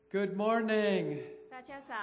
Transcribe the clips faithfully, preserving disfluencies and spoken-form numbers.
Good morning. 大家早。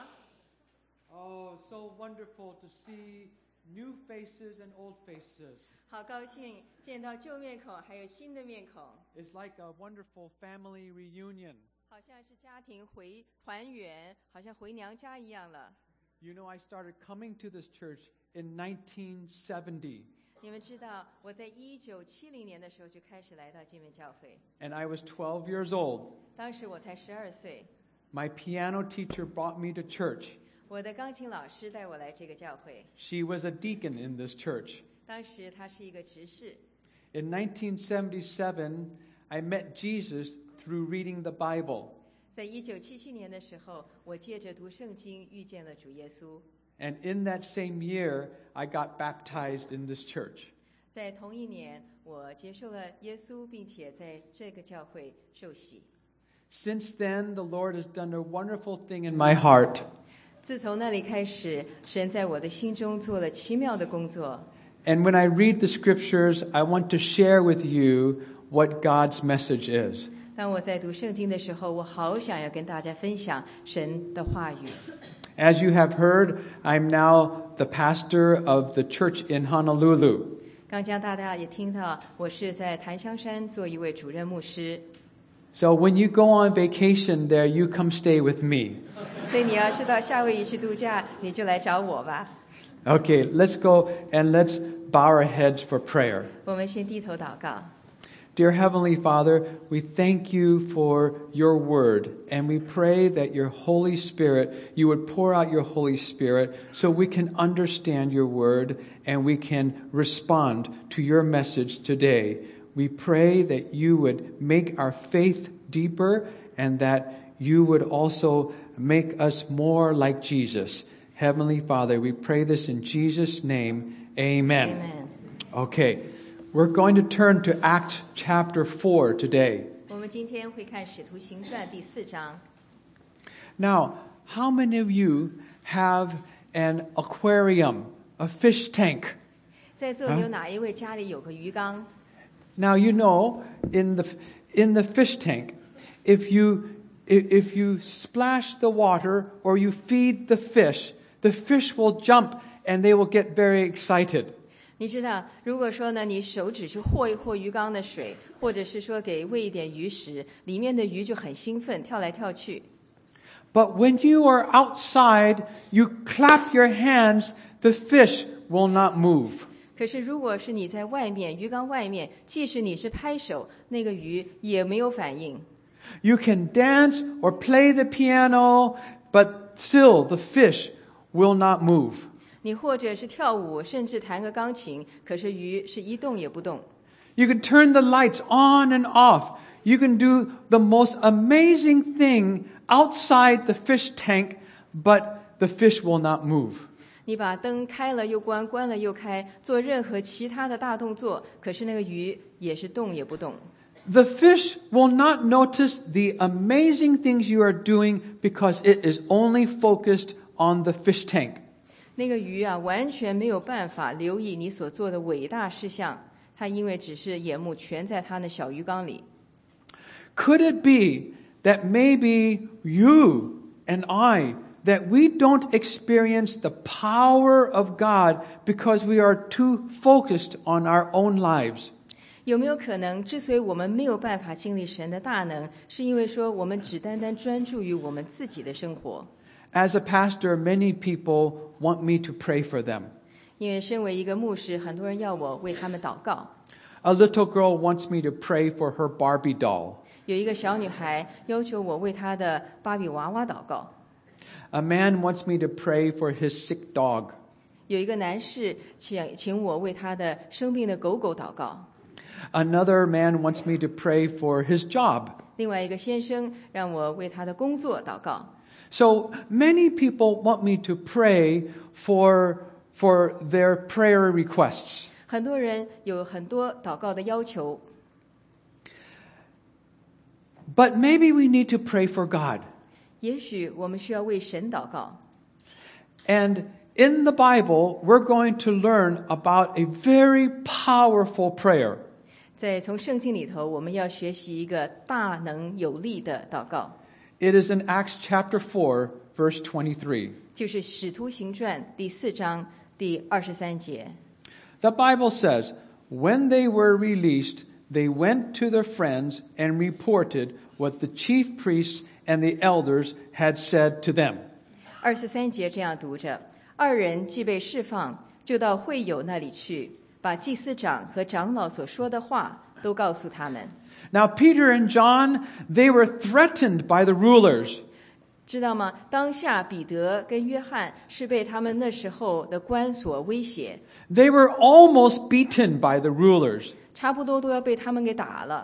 Oh, so wonderful to see new faces and old faces. 好高兴见到旧面孔，还有新的面孔， It's like a wonderful family reunion. 好像是家庭回团圆，好像回娘家一样了。 You know, I started coming to this church in nineteen seventy, 你们知道，我在一九七零年的时候就开始来到见面教会， and I was twelve years old. 当时我才十二岁。 My piano teacher brought me to church. 我的钢琴老师带我来这个教会， She was a deacon in this church. 当时他是一个执事。 In nineteen seventy-seven, I met Jesus through reading the Bible. 在一九七七年的时候，我借着读圣经遇见了主耶稣。 And in that same year, I got baptized in this church. 在同一年，我接受了耶稣，并且在这个教会受洗。 Since then, the Lord has done a wonderful thing in my heart. 自从那里开始，神在我的心中做了奇妙的工作。 And when I read the scriptures, I want to share with you what God's message is. 当我在读圣经的时候，我好想要跟大家分享神的话语。 As you have heard, I'm now the pastor of the church in Honolulu. 刚将大家也听到，我是在檀香山做一位主任牧师。 So when you go on vacation there, you come stay with me. 所以你要是到夏威夷去度假，你就来找我吧。 Okay, let's go and let's bow our heads for prayer. 我们先低头祷告。 Dear Heavenly Father, we thank you for your word, and we pray that your Holy Spirit, you would pour out your Holy Spirit so we can understand your word and we can respond to your message today. We pray that you would make our faith deeper and that you would also make us more like Jesus. Heavenly Father, we pray this in Jesus' name. Amen. Amen. Okay, we're going to turn to Acts chapter four today. 我们今天会看《使徒行传》第四章。 Now, how many of you have an aquarium, a fish tank? 在座有哪一位家里有个鱼缸？ Now, you know, in the in the fish tank, if you if, if you splash the water or you feed the fish, the fish will jump and they will get very excited. 你知道，如果说呢，你手指去和一和鱼缸的水，或者是说给喂一点鱼食，里面的鱼就很兴奋，跳来跳去。 But when you are outside, you clap your hands, the fish will not move. 可是如果是你在外面鱼缸外面，即使你是拍手，那个鱼也没有反应。 You can dance or play the piano, but still the fish will not move. 你或者是跳舞，甚至弹个钢琴，可是鱼是一动也不动。 You can turn the lights on and off. You can do the most amazing thing outside the fish tank, but the fish will not move. 你把灯开了又关，关了又开，做任何其他的大动作，可是那个鱼也是动也不动。 The fish will not notice the amazing things you are doing because it is only focused on the fish tank. 那个鱼啊，完全没有办法留意你所做的伟大事项，它因为只是眼目全在它的小鱼缸里。 Could it be that maybe you and I, that we don't experience the power of God because we are too focused on our own lives? 有没有可能，之所以我们没有办法经历神的大能，是因为说我们只单单专注于我们自己的生活？ As a pastor, many people want me to pray for them. 因为身为一个牧师，很多人要我为他们祷告。 A little girl wants me to pray for her Barbie doll. 有一个小女孩要求我为她的芭比娃娃祷告。 A man wants me to pray for his sick dog. 有一个男士请请我为他的生病的狗狗祷告。 Another man wants me to pray for his job. 另外一个先生让我为他的工作祷告。 So many people want me to pray for, for their prayer requests. 很多人有很多祷告的要求， But maybe we need to pray for God. 也许我们需要为神祷告。 And in the Bible, we're going to learn about a very powerful prayer. 在从圣经里头，我们要学习一个大能有力的祷告。 It is in Acts chapter four, verse twenty-three. 就是《使徒行传》第四章第二十三节。 The Bible says, when they were released, they went to their friends and reported what the chief priests and the elders had said to them. 二十三节这样读着：二人既被释放，就到会友那里去，把祭司长和长老所说的话都告诉他们。 Now Peter and John, they were threatened by the rulers. 知道吗？当下彼得跟约翰是被他们那时候的官所威胁， They were almost beaten by the rulers. 差不多都要被他们给打了。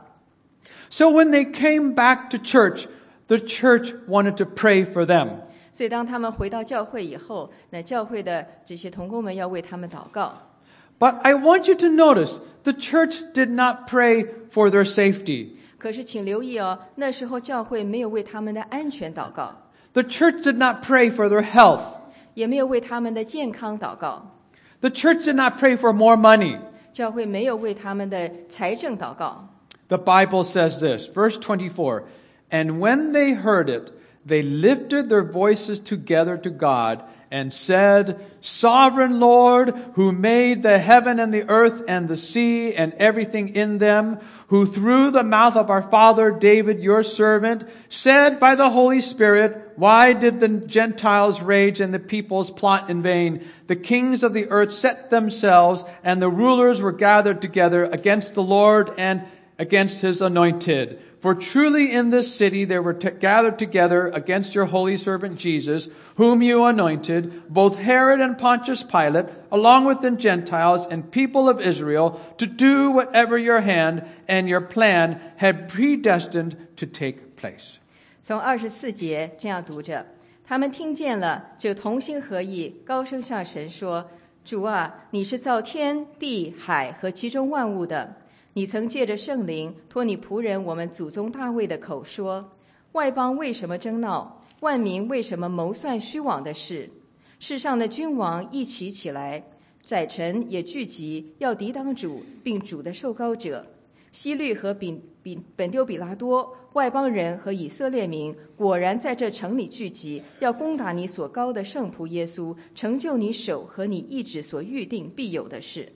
So when they came back to church, the church wanted to pray for them. 所以当他们回到教会以后，那教会的这些同工们要为他们祷告。 But I want you to notice, the church did not pray for their safety. 可是请留意哦，那时候教会没有为他们的安全祷告， The church did not pray for their health. 也没有为他们的健康祷告。 The church did not pray for more money. 教会没有为他们的财政祷告。 The Bible says this, verse twenty-four, and when they heard it, they lifted their voices together to God and said, Sovereign Lord, who made the heaven and the earth and the sea and everything in them, who through the mouth of our father David, your servant, said by the Holy Spirit, why did the Gentiles rage and the peoples plot in vain? The kings of the earth set themselves, and the rulers were gathered together against the Lord and against his anointed. For truly in this city they were t- gathered together against your holy servant Jesus, whom you anointed, both Herod and Pontius Pilate, along with the Gentiles and people of Israel, to do whatever your hand and your plan had predestined to take place. 从二十四节这样读着，他们听见了，就同心合意，高声向神说：主啊，你是造天地海和其中万物的。你曾借着圣灵托你仆人我们祖宗大卫的口说，外邦为什么争闹，万民为什么谋算虚妄的事？世上的君王一起起来，宰臣也聚集，要抵挡主并主的受膏者。希律和本本本丢比拉多，外邦人和以色列民果然在这城里聚集，要攻打你所膏的圣仆耶稣，成就你手和你意志所预定必有的事。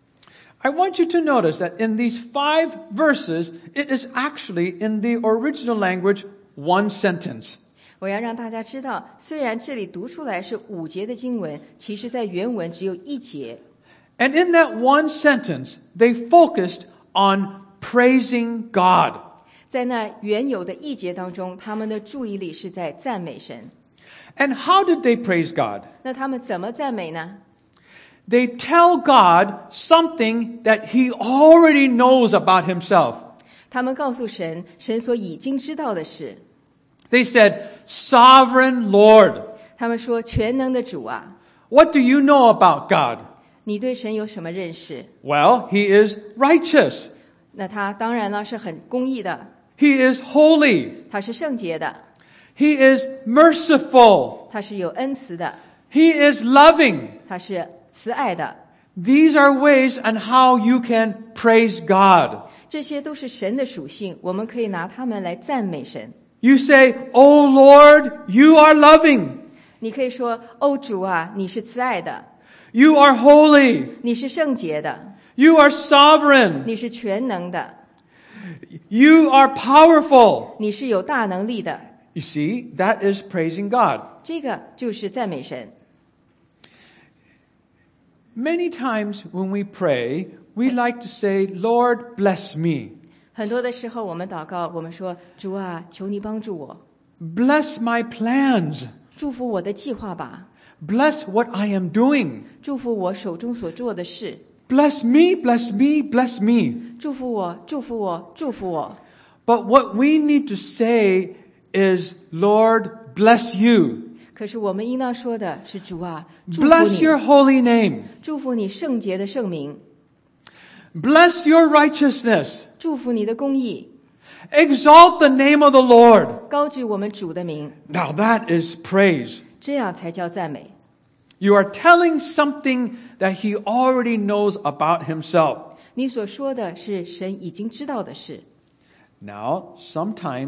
I want you to notice that in these five verses, it is actually in the original language one sentence. 我要让大家知道，虽然这里读出来是五节的经文，其实在原文只有一节。 And in that one sentence, they focused on praising God. 在那原有的一节当中，他们的注意力是在赞美神。 And how did they praise God? 那他们怎么赞美呢？ They tell God something that He already knows about Himself. 他们告诉神，神所已经知道的事。 They said, Sovereign Lord. 他们说：全能的主啊， What do you know about God? 你对神有什么认识？ Well, He is righteous. 那他当然了是很公义的， He is holy. 他是圣洁的， He is merciful. 他是有恩慈的， He is loving. 他是慈爱的。 These are ways on how you can praise God. 这些都是神的属性，我们可以拿它们来赞美神。 You say, Oh Lord, you are loving. 你可以说：哦，主啊，你是慈爱的， You are holy. 你是圣洁的， You are sovereign. 你是全能的， You are powerful. 你是有大能力的。 You see, that is praising God. 这个就是赞美神。 Many times when we pray, we like to say, Lord, bless me. 很多的时候，我们祷告，我们说：主啊，求你帮助我， Bless my plans. 祝福我的计划吧， Bless what I am doing. 祝福我手中所做的事， Bless me, bless me, bless me. 祝福我，祝福我，祝福我。 But what we need to say is, Lord, bless you. 可是我们应当说的是：主啊，祝福 Bless your 你， holy name. 祝福你圣洁的圣名， Bless your righteousness. 祝福你的公义， Exalt the name of the Lord. 高举我们主的名， Now that is praise. 这样才叫赞美。 You are telling something that He already knows about Himself. 你所说的是神已经知道的事。 Now, sometimes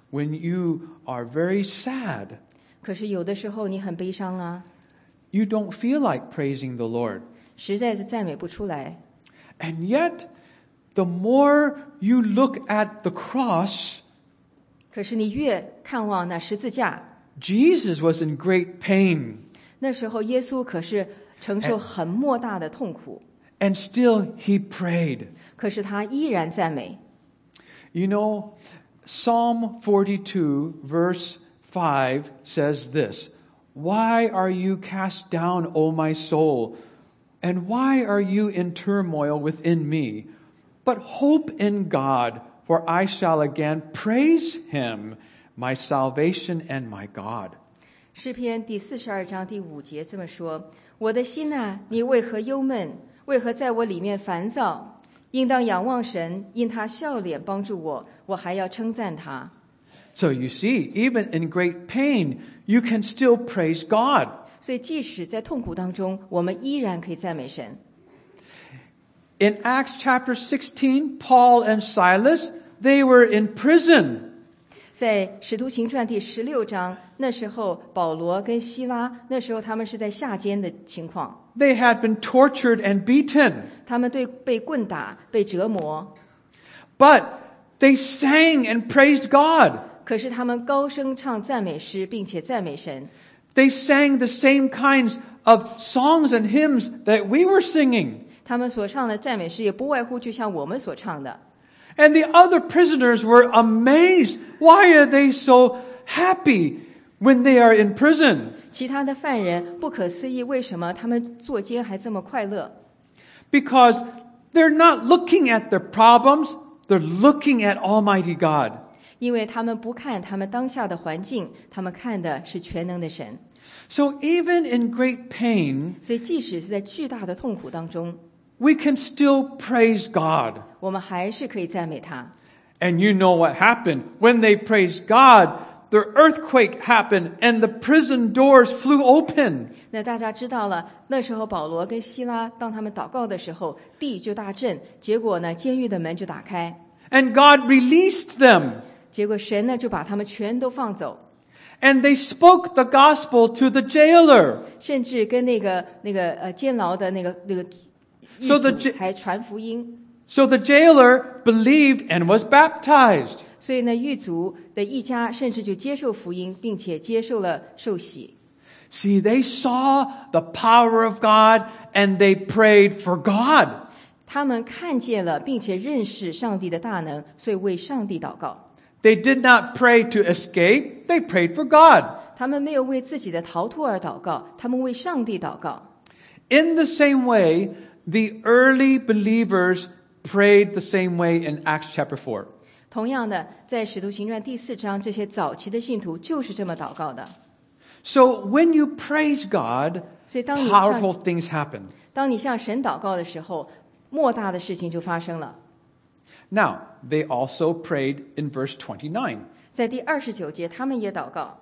when you are very sad, 可是有的时候你很悲伤啊， you don't feel like praising the Lord. 实在是赞美不出来。 And yet, the more you look at the cross, 可是你越看望那十字架， Jesus was in great pain, 那时候耶稣可是承受很莫大的痛苦， and still he prayed. 可是他依然赞美。 You know, Psalm forty-two, verse five says this, "Why are you cast down, O my soul? And why are you in turmoil within me? But hope in God, for I shall again praise him, my salvation and my God." 诗篇第四十二章第五节这么说：我的心啊，你为何忧闷？为何在我里面烦躁？应当仰望神，因他笑脸帮助我，我还要称赞他。 So you see, even in great pain, you can still praise God. 所以即使在痛苦当中，我们依然可以赞美神。 In Acts chapter sixteen, Paul and Silas, they were in prison. 在使徒行传第十六章，那时候保罗跟希拉，那时候他们是在下监的情况， They had been tortured and beaten, 他们对被棍打、被折磨， but they sang and praised God. 可是他们高声唱赞美诗，并且赞美神。 They sang the same kinds of songs and hymns that we were singing. 他们所唱的赞美诗也不外乎就像我们所唱的。 And the other prisoners were amazed. Why are they so happy when they are in prison? 其他的犯人不可思议，为什么他们坐监还这么快乐？ Because they're not looking at their problems, they're looking at Almighty God. 因为他们不看他们当下的环境，他们看的是全能的神。 So even in great pain, 所以即使是在巨大的痛苦当中， we can still praise God. 我们还是可以赞美他。 And you know what happened. When they praised God, the earthquake happened and the prison doors flew open. 那大家知道了，那时候保罗跟希拉当他们祷告的时候，地就大震，结果呢，监狱的门就打开， And God released them. 结果神呢就把他们全都放走， And they spoke the gospel to the jailer. 甚至跟那个那个呃监牢的那个那个狱 So the 卒 ja- 还传福音。 So the jailer believed and was baptized. 所以呢，狱卒的一家甚至就接受福音，并且接受了受洗。 See, they saw the power of God and they prayed for God. 他们看见了，并且认识上帝的大能，所以为上帝祷告。 They did not pray to escape, they prayed for God. 他们没有为自己的逃脱而祷告，他们为上帝祷告。 In the same way, the early believers prayed the same way in Acts chapter four. 同样的，在使徒行传第四章，这些早期的信徒就是这么祷告的。 So when you praise God, 所以当你 powerful 向 things happen. 当你向神祷告的时候，莫大的事情就发生了。 Now, they also prayed in verse twenty-nine. 在第二十九节，他们也祷告。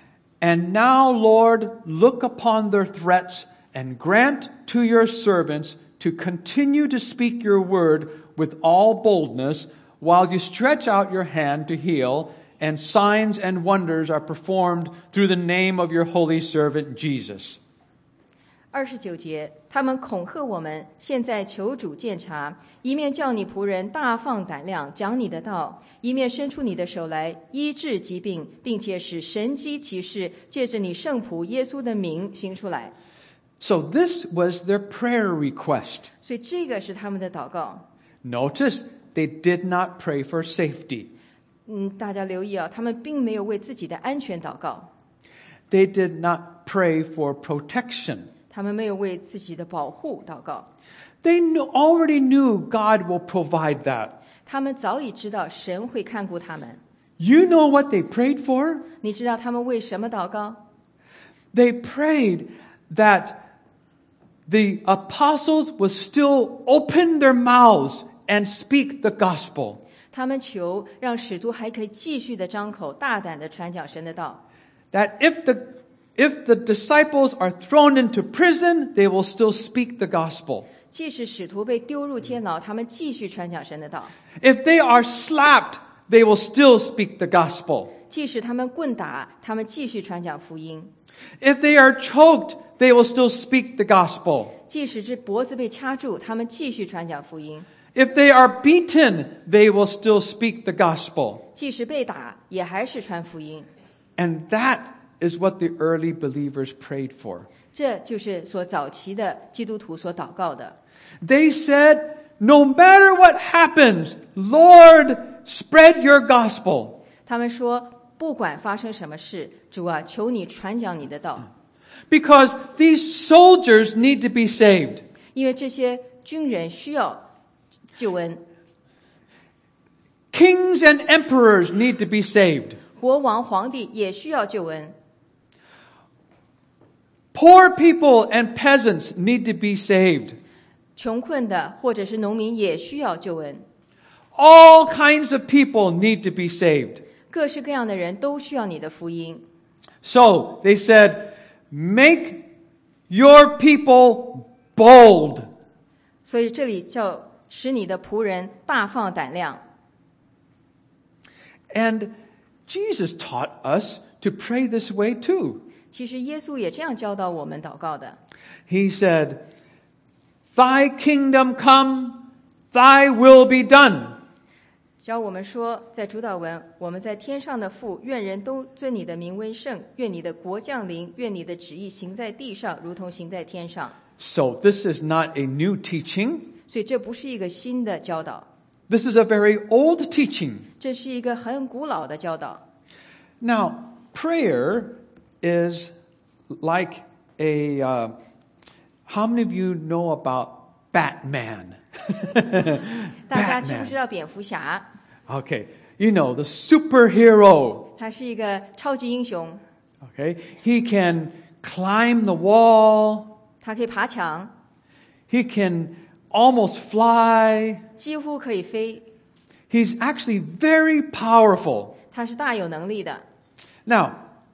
And now, Lord, look upon their threats and grant to your servants to continue to speak your word with all boldness while you stretch out your hand to heal, and signs and wonders are performed through the name of your holy servant Jesus. 二十九节，他们恐吓我们，现在求主鉴察，一面叫你仆人大放胆量讲你的道，一面伸出你的手来医治疾病，并且使神迹奇事借着你圣仆耶稣的名行出来。 So this was their prayer request. 所以这个是他们的祷告。 Notice they did not pray for safety. 嗯，大家留意啊，他们并没有为自己的安全祷告， They did not pray for protection. 他们没有为自己的保护祷告， They knew, already knew God will provide that. 他们早已知道神会看顾他们。 You know what they prayed for? 你知道他们为什么祷告？ They prayed that the apostles would still open their mouths and speak the gospel. 他们求让使徒还可以继续的张口，大胆的传讲神的道。 That if the if the disciples are thrown into prison, they will still speak the gospel. 即使使徒被丢入监牢，他们继续传讲神的道。 If they are slapped they will still speak the gospel. 即使他们棍打，他们继续传讲福音； If they are choked, they will still speak the gospel. 即使这脖子被掐住，他们继续传讲福音； If they are beaten, they will still speak the gospel. 即使被打，也还是传福音。 And that is what the early believers prayed for. 这就是所早期的基督徒所祷告的。 They said, no matter what happens, Lord, spread your gospel. 他们说，不管发生什么事，主啊，求你传讲你的道， Because these soldiers need to be saved. 因为这些军人需要救恩， Kings and emperors need to be saved. 国王、皇帝也需要救恩， Poor people and peasants need to be saved. 穷困的或者是农民也需要救恩， All kinds of people need to be saved. 各式各样的人都需要你的福音。 So they said, make your people bold. 所以这里叫使你的仆人大放胆量。 And Jesus taught us to pray this way too. 其实耶稣也这样教导我们祷告的。 He said, Thy kingdom come, thy will be done. 教我们说，在主祷文，我们在天上的父，愿人都尊你的名为圣，愿你的国降临，愿你的旨意行在地上，如同行在天上。 So this is not a new teaching. 所以这不是一个新的教导， This is a very old teaching. 这是一个很古老的教导。 Now, prayer is like a, uh, how many of you know about Batman? 大家知不 Batman. 知道蝙蝠侠？ Okay, you know, the superhero. 他是一个超级英雄， Okay, he can climb the wall. 他可以爬墙， He can almost fly. 几乎可以飞， He's actually very powerful. 他是大有能力的。 Now,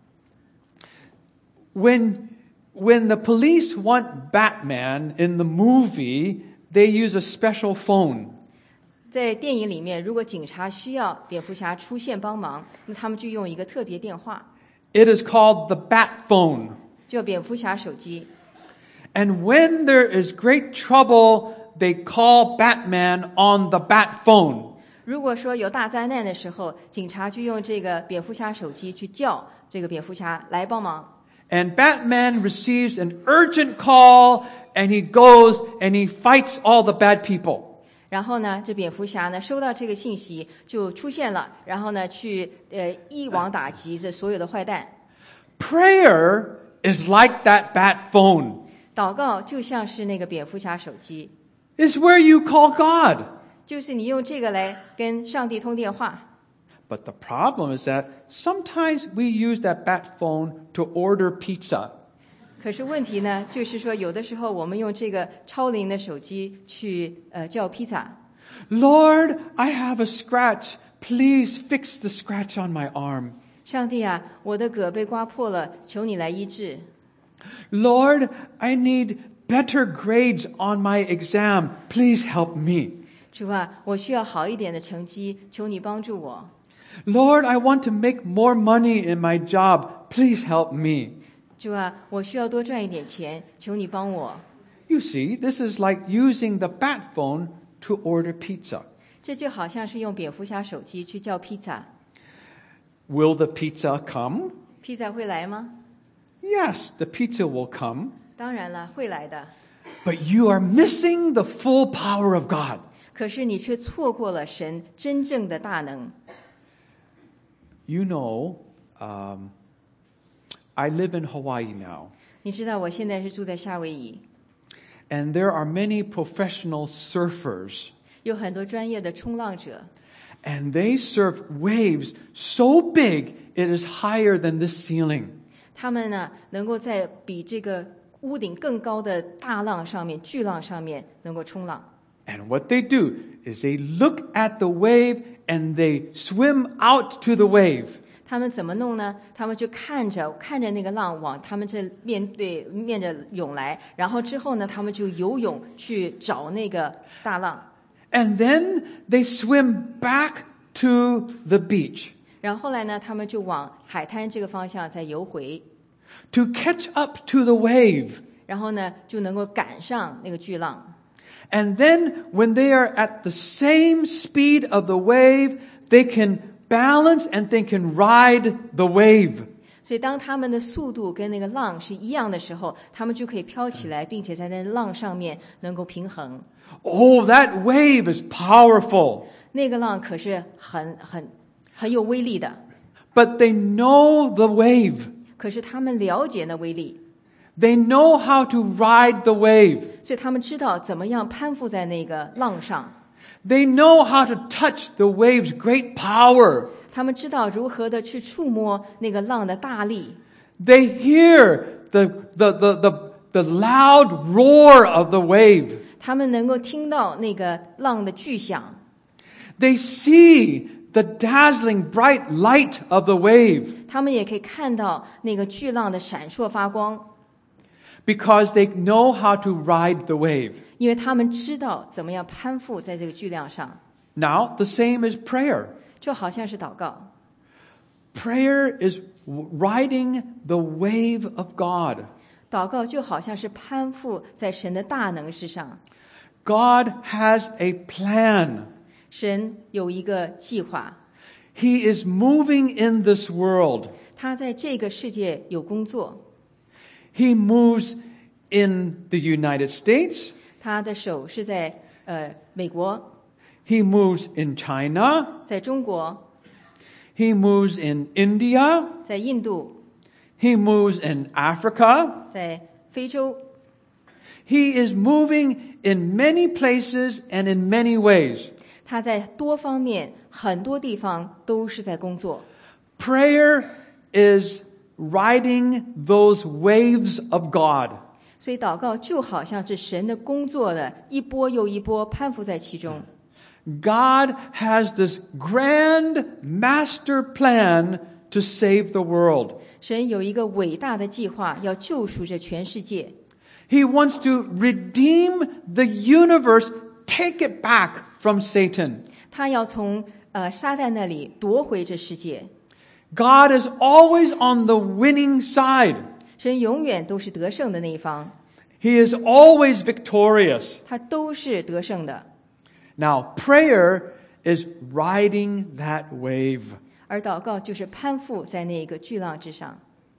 when, when the police want Batman in the movie, they use a special phone. 在电影里面，如果警察需要蝙蝠侠出现帮忙，那他们就用一个特别电话， It is called the Bat phone. 叫蝙蝠侠手机。 And when there is great trouble, they call Batman on the Bat phone. 如果说有大灾难的时候，警察就用这个蝙蝠侠手机去叫这个蝙蝠侠来帮忙。 And Batman receives an urgent call, and he goes and he fights all the bad people. 然后呢，这蝙蝠侠呢收到这个信息就出现了，然后呢去呃一网打尽这所有的坏蛋。 Prayer is like that Bat phone. 祷告就像是那个蝙蝠侠手机， It's where you call God. 就是你用这个来跟上帝通电话。 But the problem is that sometimes we use that Bat phone to order pizza. 可是问题呢，就是说有的时候我们用这个超灵的手机去呃叫披萨。 Lord, I have a scratch. Please fix the scratch on my arm. 上帝啊，我的胳被刮破了，求你来医治。 Lord, I need better grades on my exam. Please help me. 主啊，我需要好一点的成绩，求你帮助我。 Lord, I want to make more money in my job. Please help me. 主啊，我需要多赚一点钱，求你帮我。 You see, this is like using the Bat phone to order pizza. 这就好像是用蝙蝠侠手机去叫披萨， Will the pizza come? 披萨会来吗？ Yes, the pizza will come. 当然了，会来的。 But you are missing the full power of God. 可是你却错过了神真正的大能。 You know, um, I live in Hawaii now, 你知道我现在是住在夏威夷， and there are many professional surfers, 有很多专业的冲浪者， and they surf waves so big it is higher than this ceiling. 他们呢能够在比这个屋顶更高的大浪上面、巨浪上面能够冲浪。 And what they do is they look at the wave and they swim out to the wave. 他们怎么弄呢？他们就看着看着那个浪往他们这面对面着涌来，然后之后呢，他们就游泳去找那个大浪， And then they swim back to the beach 然后后来呢，他们就往海滩这个方向再游回， to catch up to the wave. 然后呢就能够赶上那个巨浪。 And then when they are at the same speed of the wave, they can balance and they can ride the wave. 所以当他们的速度跟那个浪是一样的时候，他们就可以飘起来，并且在那浪上面能够平衡。 Oh, that wave is powerful. 那个浪可是很很很有威力的， But they know the wave. 可是他们了解那威力， They know how to ride the wave. 所以他们知道怎么样攀附在那个浪上， They know how to touch the wave's great power. 他们知道如何的去触摸那个浪的大力， They hear the, the, the, the, the loud roar of the wave. 他们能够听到那个浪的巨响， They see the dazzling bright light of the wave 他们也可以看到那个巨浪的闪烁发光， because they know how to ride the wave. 因为他们知道怎么样攀附在这个巨浪上。 Now, the same is prayer. 就好像是祷告， Prayer is riding the wave of God. 祷告就好像是攀附在神的大能之上。 God has a plan. 神有一个计划， He is moving in this world. 他在这个世界有工作， He moves in the United States. 他的手是在呃美国， He moves in China. 在中国， He moves in India. 在印度， He moves in Africa. 在非洲， He is moving in many places and in many ways. 他在多方面很多地方都是在工作。 Prayer is riding those waves of God. 所以祷告就好像是神的工作的一波又一波攀附在其中。 God has this grand master plan to save the world. 神有一个伟大的计划，要救赎这全世界。 He wants to redeem the universe, take it back from Satan. 他要从呃撒旦那里夺回这世界。 God is always on the winning side. 神永远都是得胜的那一方， He is always victorious. 他都是得胜的。 Now, prayer is riding that wave. 而祷告就是攀附在那个巨浪之上。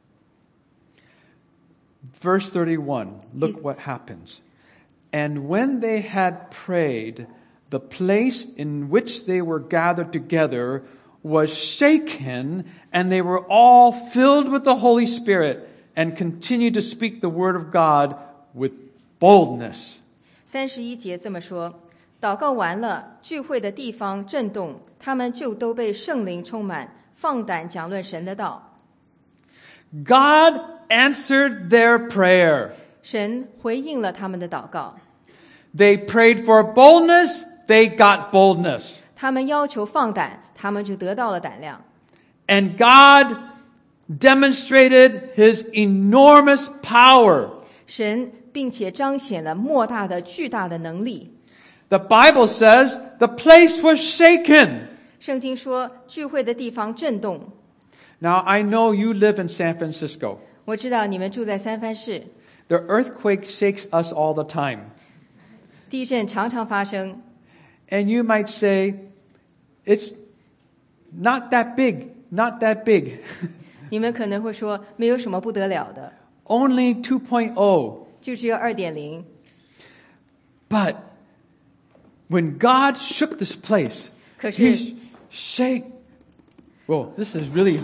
Verse thirty-one, look what happens. And when they had prayed, the place in which they were gathered together was shaken, and they were all filled with the Holy Spirit and continued to speak the word of God with boldness. 三十一节这么说：祷告完了，聚会的地方震动，他们就都被圣灵充满，放胆讲论神的道。 God answered their prayer. 神回应了他们的祷告， They prayed for boldness, they got boldness. 他们要求放胆，他们就得到了胆量。 And God demonstrated his enormous power. 神并且彰显了莫大的巨大的能力。 The Bible says the place was shaken. 圣经说，聚会的地方震动。 Now, I know you live in San Francisco. 我知道你们住在三藩市， The earthquake shakes us all the time. 地震常常发生。 And you might say, it's not that big, not that big. 你们可能会说，没有什么不得了的， Only two point oh. 就只有二点零。 But when God shook this place, 可是 he shake. Whoa, this is really...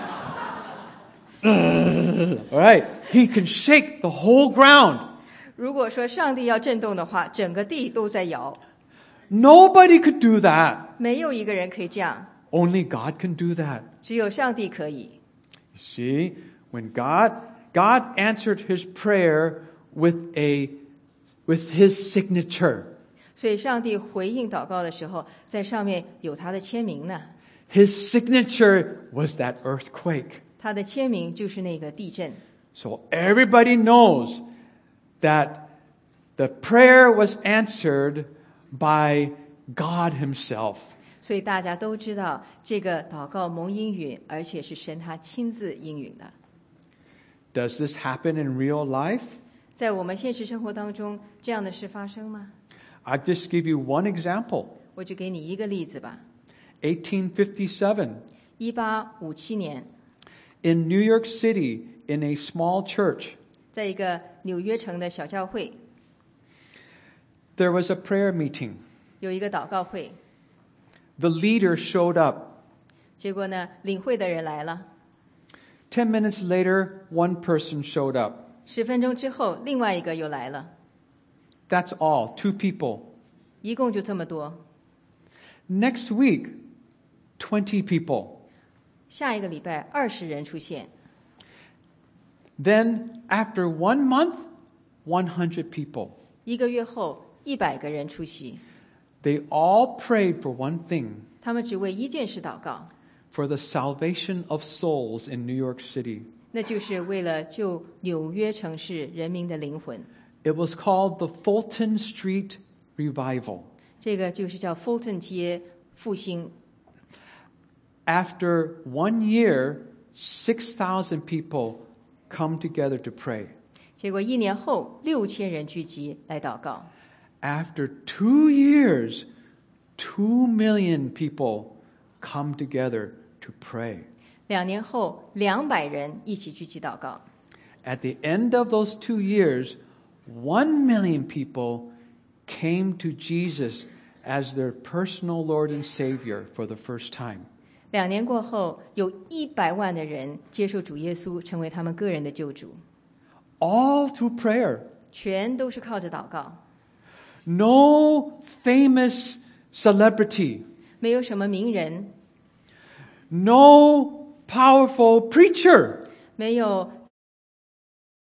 All right. He can shake the whole ground. 如果说上帝要震动的话，整个地都在摇， Nobody could do that. 没有一个人可以这样， Only God can do that. 只有上帝可以。 See, when God God answered his prayer with a with his signature. 所以上帝回应祷告的时候，在上面有他的签名呢。 His signature was that earthquake. 他的签名就是那个地震。 So everybody knows that the prayer was answered by God himself. 所以大家都知道这个祷告蒙应允，而且是神他亲自应允的。 Does this happen in real life? 在我们现实生活当中，这样的事发生吗？ I'll just give you one example. 我就给你一个例子吧。 eighteen fifty-seven, 一八五七年， in New York City, in a small church, 在一个纽约城的小教会， there was a prayer meeting. 有一个祷告会。 The leader showed up. 结果呢，领会的人来了。 Ten minutes later, one person showed up. 十分钟之后，另外一个又来了。 That's all, two people. 一共就这么多。 Next week, twenty people. 下一个礼拜，二十人出现。 Then, after one month, one hundred people. 一个月后，一百个人出席。 They all prayed for one thing, 他们只为一件事祷告， for the salvation of souls in New York City. 那就是为了救纽约城市人民的灵魂。 It was called the Fulton Street Revival. 这个就是叫 Fulton 街复兴。 After one year, six thousand people come together to pray. 结果一年后，六千人聚集来祷告。 After two years, two million people come together to pray. 两年后，两百人一起聚集祷告。 At the end of those two years, one million people came to Jesus as their personal Lord and Savior for the first time. 两年过后，有一百万的人接受主耶稣，成为他们个人的救主， All through prayer. 全都是靠着祷告， No famous celebrity. 没有什么名人， No powerful preacher. 没有